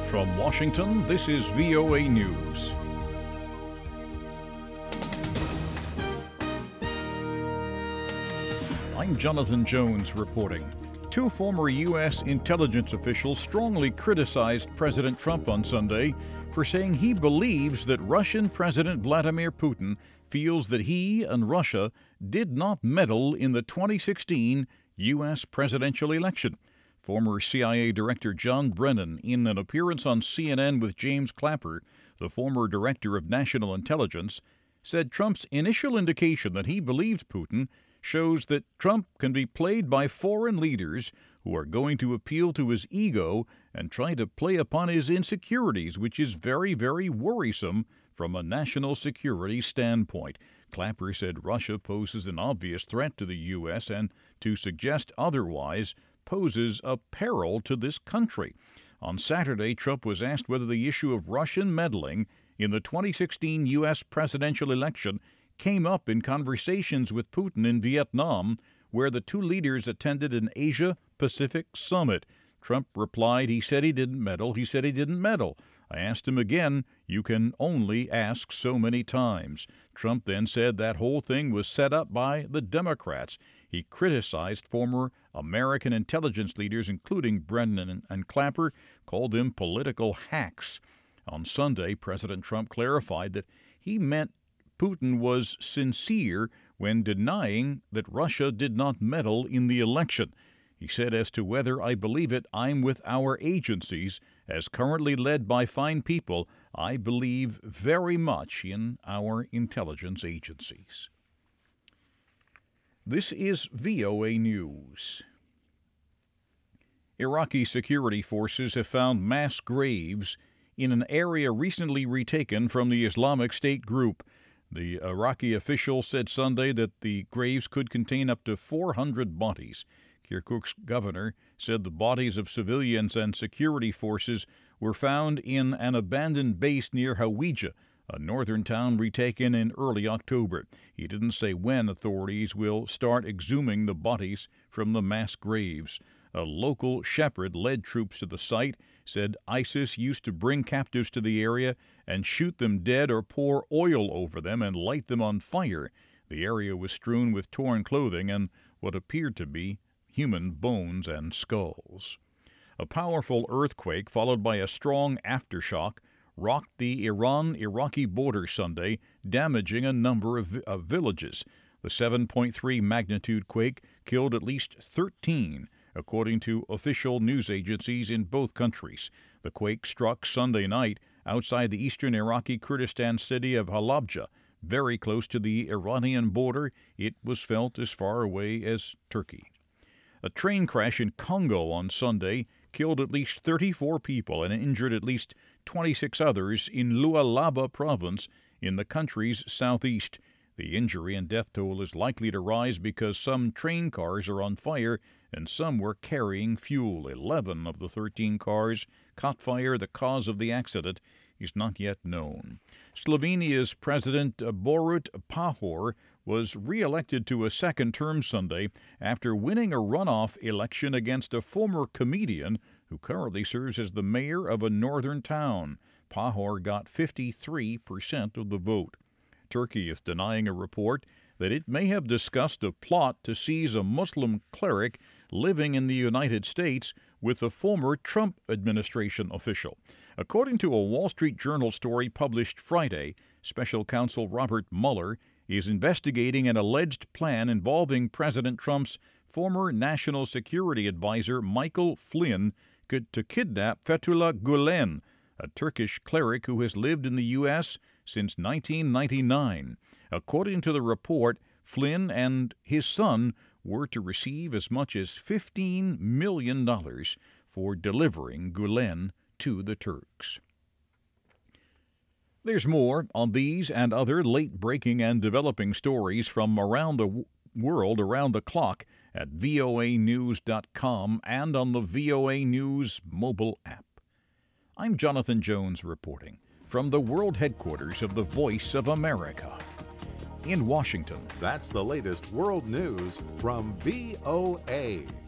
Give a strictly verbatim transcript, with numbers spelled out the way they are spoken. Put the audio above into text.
From Washington, this is V O A News. I'm Jonathan Jones reporting. Two former U S intelligence officials strongly criticized President Trump on Sunday for saying he believes that Russian President Vladimir Putin feels that he and Russia did not meddle in the twenty sixteen U S presidential election. Former C I A Director John Brennan, in an appearance on C N N with James Clapper, the former Director of National Intelligence, said Trump's initial indication that he believed Putin shows that Trump can be played by foreign leaders who are going to appeal to his ego and try to play upon his insecurities, which is very, very worrisome from a national security standpoint. Clapper said Russia poses an obvious threat to the U S and to suggest otherwise poses a peril to this country. On Saturday, Trump was asked whether the issue of Russian meddling in the twenty sixteen U S presidential election came up in conversations with Putin in Vietnam, where the two leaders attended an Asia-Pacific summit. Trump replied he said he didn't meddle. He said he didn't meddle. I asked him again, you can only ask so many times. Trump then said that whole thing was set up by the Democrats. He criticized former American intelligence leaders, including Brennan and Clapper, called them political hacks. On Sunday, President Trump clarified that he meant Putin was sincere when denying that Russia did not meddle in the election. He said, as to whether I believe it, I'm with our agencies. As currently led by fine people, I believe very much in our intelligence agencies. This is V O A News. Iraqi security forces have found mass graves in an area recently retaken from the Islamic State group. The Iraqi official said Sunday that the graves could contain up to four hundred bodies. Kirkuk's governor said the bodies of civilians and security forces were found in an abandoned base near Hawija, a northern town retaken in early October. He didn't say when authorities will start exhuming the bodies from the mass graves. A local shepherd led troops to the site, said ISIS used to bring captives to the area and shoot them dead or pour oil over them and light them on fire. The area was strewn with torn clothing and what appeared to be human bones and skulls. A powerful earthquake followed by a strong aftershock rocked the Iran-Iraqi border Sunday, damaging a number of, of villages. The seven point three magnitude quake killed at least thirteen, according to official news agencies in both countries. The quake struck Sunday night outside the eastern Iraqi Kurdistan city of Halabja, very close to the Iranian border. It was felt as far away as Turkey. A train crash in Congo on Sunday killed at least thirty-four people and injured at least twenty-six others in Lualaba province in the country's southeast. The injury and death toll is likely to rise because some train cars are on fire and some were carrying fuel. Eleven of the thirteen cars caught fire. The cause of the accident is not yet known. Slovenia's President Borut Pahor was re-elected to a second term Sunday after winning a runoff election against a former comedian who currently serves as the mayor of a northern town. Pahor got fifty-three percent of the vote. Turkey is denying a report that it may have discussed a plot to seize a Muslim cleric living in the United States with a former Trump administration official. According to a Wall Street Journal story published Friday, Special Counsel Robert Mueller is investigating an alleged plan involving President Trump's former national security advisor Michael Flynn to kidnap Fethullah Gulen, a Turkish cleric who has lived in the U S since nineteen ninety-nine. According to the report, Flynn and his son were to receive as much as fifteen million dollars for delivering Gulen to the Turks. There's more on these and other late-breaking and developing stories from around the w- world around the clock at V O A news dot com and on the V O A News mobile app. I'm Jonathan Jones reporting from the world headquarters of the Voice of America in Washington. That's the latest world news from V O A.